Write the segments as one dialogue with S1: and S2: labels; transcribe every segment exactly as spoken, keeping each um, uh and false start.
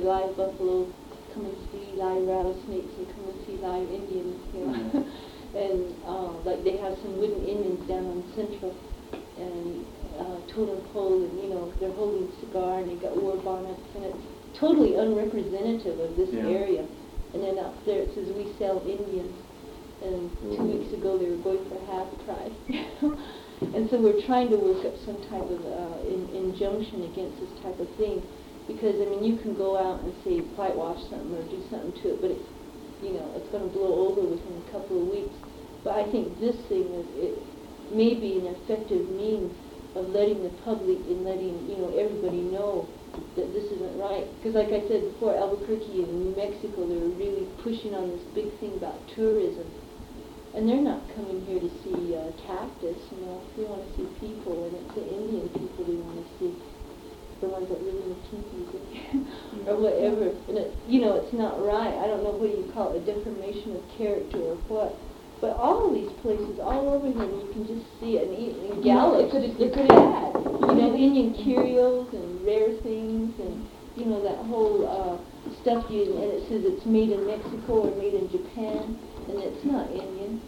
S1: live buffalo, come and see live rattlesnakes, and come and see live Indians, you know. Mm-hmm. And uh, like they have some wooden Indians down on Central, and uh, totem pole, and you know they're holding a cigar, and they got war bonnets, and it's totally unrepresentative of this yeah. area. And then up there it says we sell Indians, and two mm-hmm. weeks ago they were going for half price. And so we're trying to work up some type of uh, in, injunction against this type of thing, because I mean you can go out and say whitewash something or do something to it, but it's you know it's going to blow over within a couple of weeks. But I think this thing is it may be an effective means of letting the public and letting you know everybody know that this isn't right. Because like I said before, Albuquerque and New Mexico, they were really pushing on this big thing about tourism. And they're not coming here to see uh, cactus, you know. They want to see people, and it's the Indian people they want to see, the ones that live in the teepees or whatever. And it, you know, it's not right. I don't know what you call it, a deformation of character or what. But all of these places, all over here, you can just see it. And in Gallup, you could, you could add, you know, Indian curios and rare things, and you know that whole uh, stuff. You and it says it's made in Mexico or made in Japan. And it's not Indian.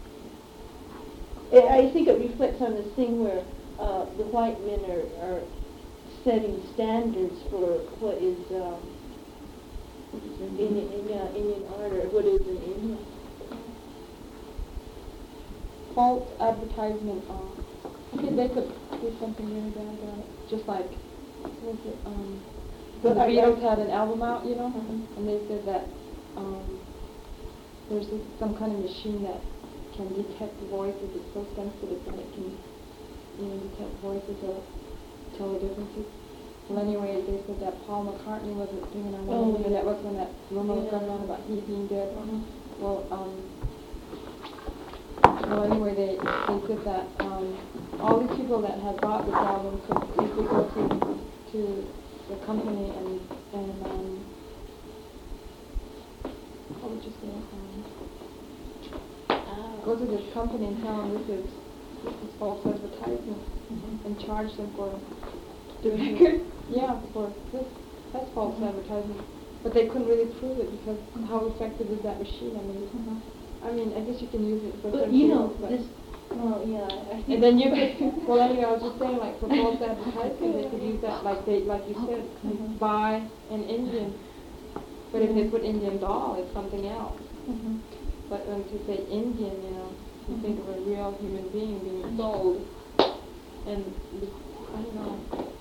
S1: I think it reflects on this thing where uh, the white men are, are setting standards for what is um, Indian, Indian, Indian art, or what is in India.
S2: False advertisement. Uh, I think they could do something really bad about it. Just like, what was it? Um, the Beatles had an album out, you know, uh-huh. and they said that. Um, There's a, some kind of machine that can detect voices. It's so sensitive that it can, you know, detect voices or tell the differences. Well, anyway, they said that Paul McCartney wasn't singing on one, oh, and that was when that rumor was going on about he being dead. Uh-huh. Well, um, well, anyway, they they said that um, all these people that had bought this album could easily go to to the company and and um, what would you say? Um, go to this company and tell them this is this is false advertisement, mm-hmm. and charge them for doing it. Yeah, for this that's false mm-hmm. advertisement. But they couldn't really prove it because mm-hmm. how effective is that machine? I mean, mm-hmm. I mean, I guess you can use it for.
S1: But you know, this. Oh yeah. I think
S2: and then you could. Well, anyway, I was just saying, like for false advertisement, they could use that, like they, like you said, mm-hmm. buy an Indian. But if they put Indian doll, it's something else. Mm-hmm. But when to say Indian, you know, you mm-hmm. think of a real human being being sold, and I don't know.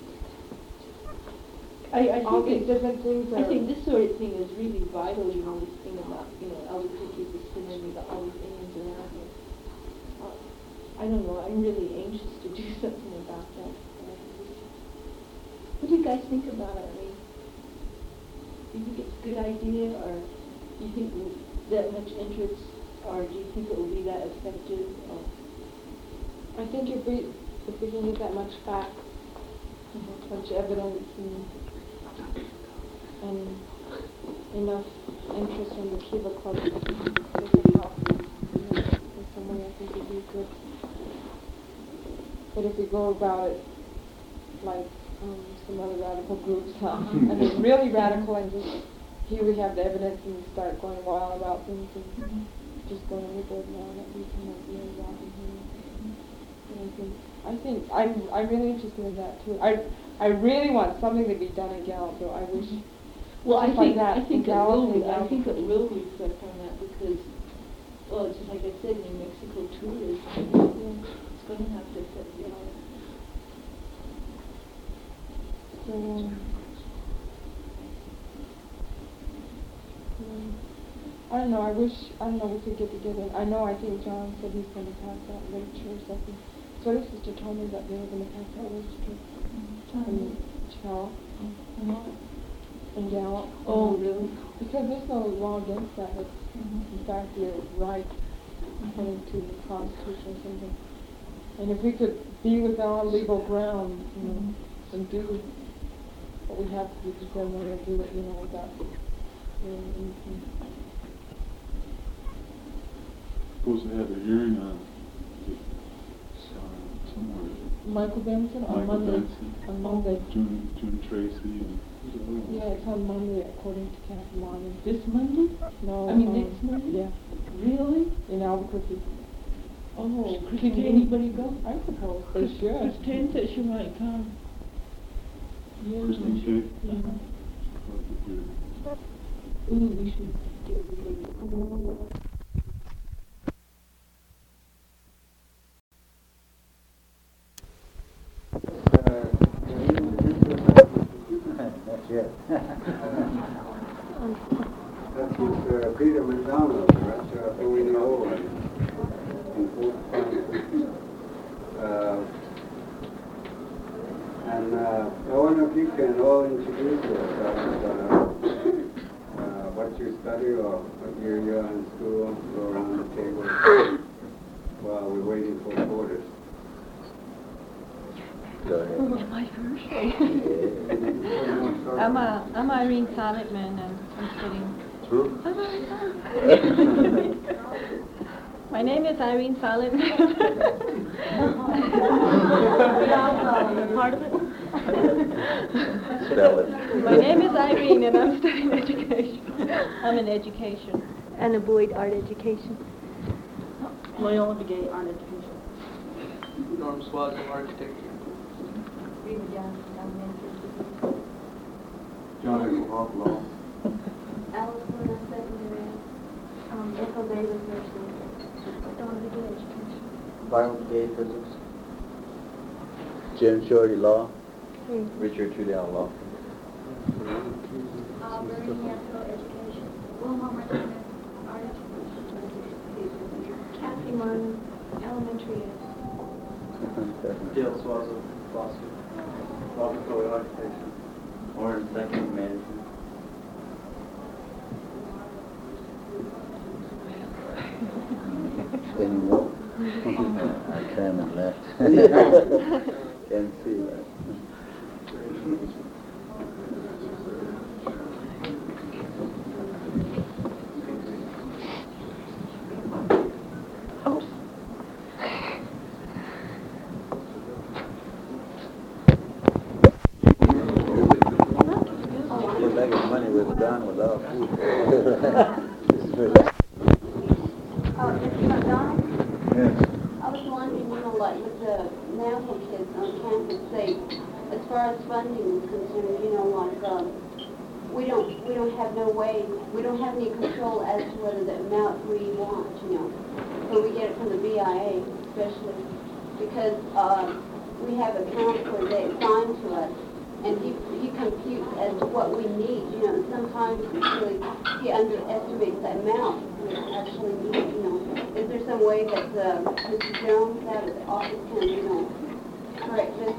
S1: I, I
S2: all
S1: think
S2: these different things.
S1: I think this sort of thing is really vital. You know, this thing about you know Albuquerque is the center, and you got all these Indians around here. Uh, I don't know. I'm really anxious to do something about that. What do you guys think about it? I mean, do you think it's a good idea, or do you think that much interest, or do you think it will be that effective? Or?
S2: I think if we if we can get that much fact, mm-hmm. much evidence, and, and enough interest in the Kiva Club, it can help. You know, in some way, I think it'd be good. But if we go about it like um, some other radical groups, huh? I mean, really radical, and just here we have the evidence, and we start going wild about things, and mm-hmm. just going overboard now that we can have really wild and mm-hmm. and I think I think I'm I'm really interested in that too. I I really want something to be done in Gallup, though. I wish. Mm-hmm.
S1: Well, I
S2: like
S1: think
S2: that
S1: I think it
S2: Gallup
S1: will. I think it will reflect on that because, well, it's just like I said, New Mexico tourism. Yeah. It's going to have to affect Gallup.
S2: So. Um, I don't know, I wish, I don't know, we could get together. I know, I think John said he's going to pass out literature or something. So this sister told me that they were going to pass out literature. Mm-hmm. And Chow. Mm-hmm. And Gallup.
S1: Oh, really?
S2: Because there's no law against that. It's, mm-hmm. in fact, your right, according to the Constitution or something. And if we could be within our legal ground, you know, mm-hmm. and do what we have to do, then we're going to do it, you know, without doing anything.
S3: Supposed to have a hearing on it uh, somewhere.
S2: Michael Benson on
S3: Michael
S2: Monday.
S3: Benson.
S2: On Monday.
S3: June, June Tracy. And,
S2: Yeah, it's on Monday according to Kathy Marvin.
S1: This Monday?
S2: No.
S1: I mean,
S2: um,
S1: next Monday?
S2: Yeah,
S1: Really?
S2: in Albuquerque.
S1: Oh,
S2: Can
S1: Christine,
S2: anybody go? I suppose. They
S1: Chris-
S2: should.
S1: Christine said she might come. Yeah.
S3: Christine K.
S1: Uh-huh.
S3: Yeah.
S1: Ooh, we should get rid of it.
S4: That's it. That was uh, Peter McDonald, that's uh, Tony Owen in Fort Franklin. Uh, and uh, I wonder if you can all introduce yourselves, uh, uh, what you study or what year you're in school, go around the table while we're waiting for quarters.
S5: Go ahead.
S1: My first I'm, uh, I'm Irene Solidman, and I'm studying.
S5: Who?
S1: I'm Irene Solidman. My name is Irene Solidman. Part of it?
S5: Spell it.
S1: My name is Irene, and I'm studying education. I'm in education. Anna Boyd, art education. Loyola Begay, art education.
S6: Norm Swazo, architecture.
S1: Rita Johnson, elementary.
S3: John Echohawk Law.
S1: Alice Luna, secondary. Um, Echo Davis, nursing. Loyola Begay, education.
S5: Byron Gay, physics. Jim Shorty, law. Richard Trudell, law.
S7: Uh, Marie Hansel, education. Wilma Martinez, art education. Kathy Martin, elementary ed.
S6: Dale Swazo, philosophy. Robert Coy, architecture.
S5: Orange, second management. Any more? Our chairman left. Can't see that. We're making money with Don without food.
S7: Oh, Mister McDonald?
S5: Yes.
S7: I was wondering, you know, like with the Navajo kids on campus, say, as far as funding is concerned, you know, like, um, we don't, we don't have no way, we don't have any control as to whether the amount we want, you know. So we get it from the B I A, especially, because, uh, we have a counselor they assign to us, and he, he computes as to what we need, you know, and sometimes really he underestimates the amount we actually need, you know. Is there some way that, uh, Mister Jones out of the office can, you know, correct this?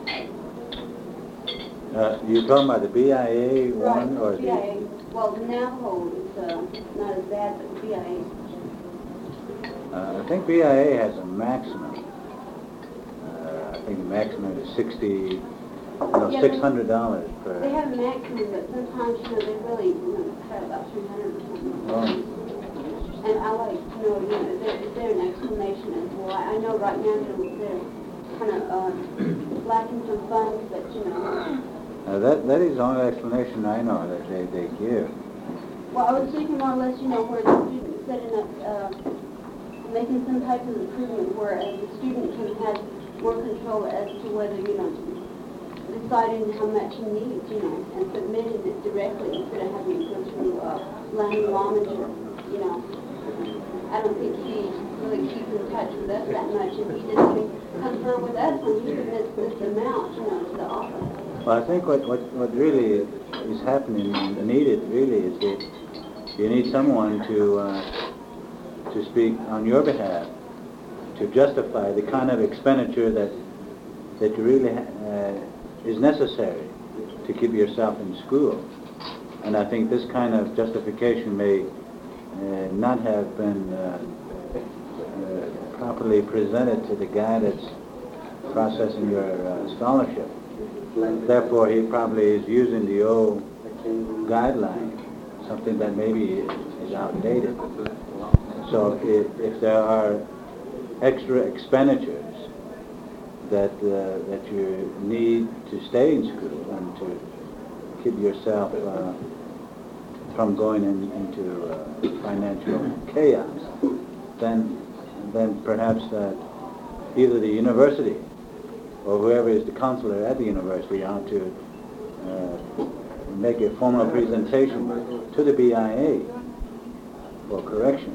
S5: Uh, you talking about the B I A one
S7: Right,
S5: or
S7: B I A.
S5: the?
S7: Well, the Navajo is, uh, not as bad, but the B I A.
S5: Uh, I think B I A has a maximum. Uh, I think the maximum is sixty, no,
S7: Yeah,
S5: six hundred dollars per.
S7: They have a maximum, but sometimes, you know, they really, you know, cut about three hundred or something.
S5: Oh.
S7: And I like to know, you know, is there, is there an explanation as to why? I know right now they're, they're kind of, uh, lacking some funds, but, you know.
S5: Uh, that that is the only explanation I know that they, they give.
S7: Well, I was thinking more or less, you know, where the student setting up, uh, making some type of improvement, whereas the student can have more control as to whether, you know, deciding how much he needs, you know, and submitting it directly instead of having to go through, uh, Lanny Lominger, you know. I don't think he really keeps in touch with us that much, and he didn't even confirm with us when he submits this amount, you know, to the office.
S5: Well, I think what, what, what really is happening and needed really is that you need someone to uh, to speak on your behalf, to justify the kind of expenditure that that really uh, is necessary to keep yourself in school. And I think this kind of justification may uh, not have been uh, uh, properly presented to the guy that's processing your uh, scholarship. Therefore, he probably is using the old guideline, something that maybe is outdated. So if, if there are extra expenditures that uh, that you need to stay in school and to keep yourself uh, from going in, into uh, financial chaos, then then perhaps uh, either the university or whoever is the counselor at the university ought to uh, make a formal presentation to the B I A for correction.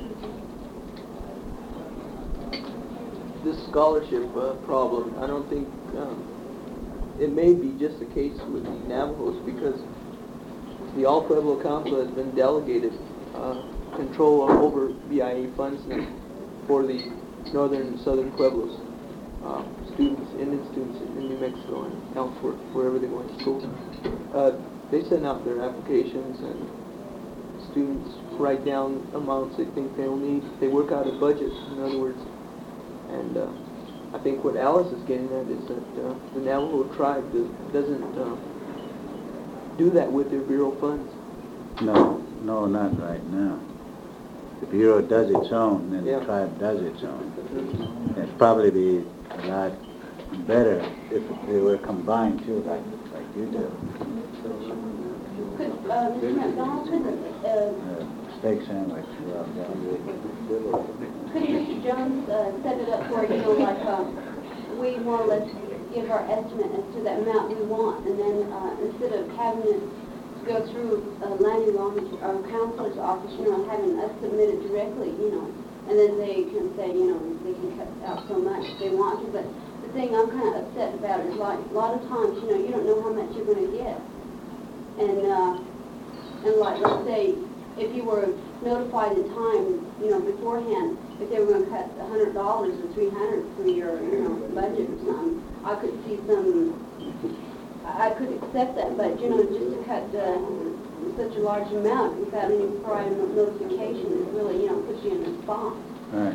S8: This scholarship uh, problem, I don't think um, it may be just the case with the Navajos, because the All Pueblo Council has been delegated uh, control over B I A funds now for the northern and southern Pueblos, uh, students, Indian students in New Mexico and elsewhere, wherever they want to school. Uh, they send out their applications and students write down amounts they think they'll need. They work out a budget, in other words. And uh, I think what Alice is getting at is that uh, the Navajo tribe does, doesn't uh, do that with their Bureau funds.
S5: No, no, not right now. The Bureau does its own, and
S8: Yeah.
S5: the tribe does its own. It'd probably be a lot better if they were combined too, like like you do.
S7: Could, uh, Mister McDonald, could, uh,
S5: Uh, steak sandwich, well done.
S7: could Mister Jones, uh, set it up where, you know, like, uh, we more or less give our estimate as to the amount we want, and then, uh, instead of having it go through, uh, Lanny Long, our counselor's office, you know, having us submit it directly, you know, and then they can say, you know, they can cut out so much if they want to, but the thing I'm kind of upset about is, like, a lot of times, you know, you don't know how much you're going to get. And, uh, and like, let's say, if you were notified in time, you know, beforehand, if they were going to cut a hundred dollars or three hundred from your, you know, budget or something, I could see some, I I could accept that, but, you know, just to cut uh, such a large amount without any prior no- notification, it really, you know, puts you in a spot.
S5: Right.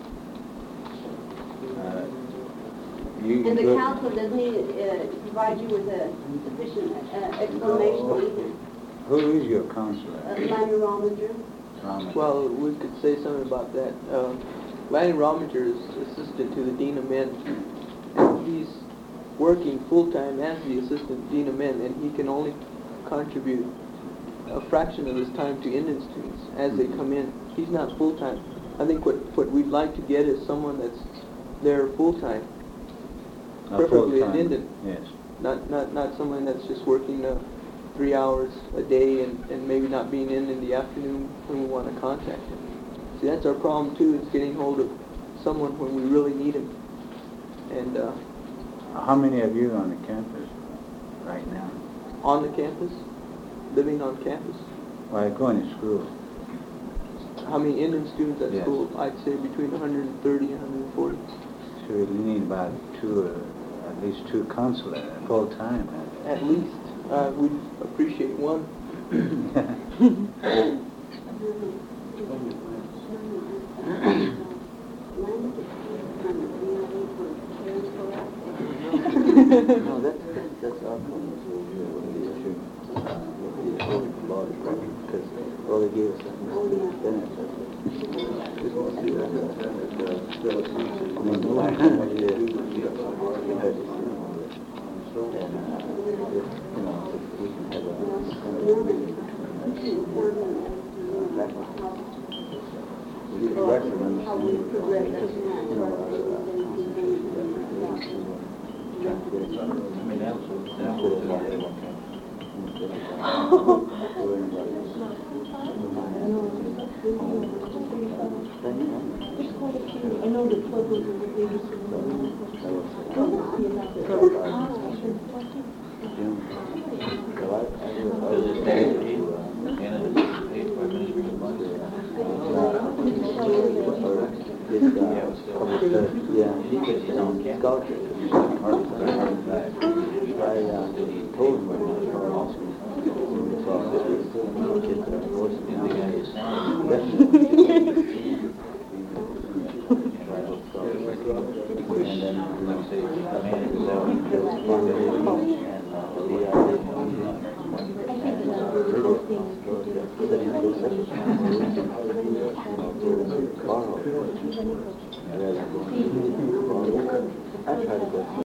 S5: Uh, you
S7: And the
S5: could-
S7: council does need uh, to provide you with a sufficient uh, explanation either.
S5: Who is your counselor?
S7: Uh, Lanny Rominger.
S5: Rama?
S8: Well, we could say something about that. Uh, Lanny Rominger is assistant to the Dean of Men, and he's working full-time as the assistant Dean of Men, and he can only contribute a fraction of his time to Indian students as they come in. He's not full-time. I think what, what we'd like to get is someone that's there full-time,
S5: A
S8: preferably an
S5: full-time,
S8: Indian.
S5: Yes.
S8: Not, not, not someone that's just working uh, three hours a day and, and maybe not being in in the afternoon when we want to contact him. See, that's our problem too, is getting hold of someone when we really need him. And uh,
S5: How many of you on the campus right now?
S8: on the campus, living on campus.
S5: Well, going to school.
S8: How many Indian students at
S5: Yes.
S8: school? I'd say between one hundred thirty and one hundred forty.
S5: So we need about two, uh, at least two counselors, full time.
S8: At least. Uh, we'd appreciate one.
S9: No, that's, that's our problem, is with the, with the issue, uh, with the issue of law department, because all they gave us is then it's, just want to see that, that, uh, I mean, the last time I did, we had, and, uh, if, you know, if we can have a, we could recommend, you know, uh, I mean, that was, that was,
S1: I know the Pueblos are the biggest
S9: yeah, he gets his own scholarship. I uh, told him when I was in law school, so the kids that are divorced nowadays, definitely. And then, you know, say, a man who's out in the responsibility and uh, the I A and uh, really, that he was such a responsibility, you know, to borrow. I'd rather go. I try to go.